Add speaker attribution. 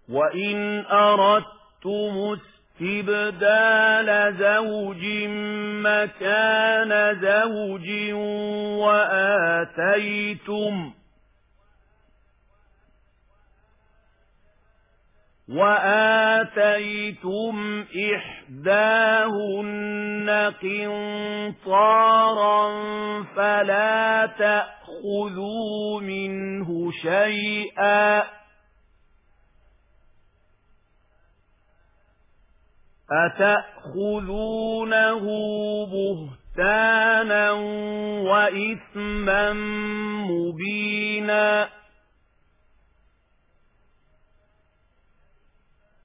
Speaker 1: وإن أردتم استبدال زوج مكان زوج وآتيتم إحداهن قنطارا فلا تأخذوا منه شيئا أتأخذونه بهتانا وإثما مبينا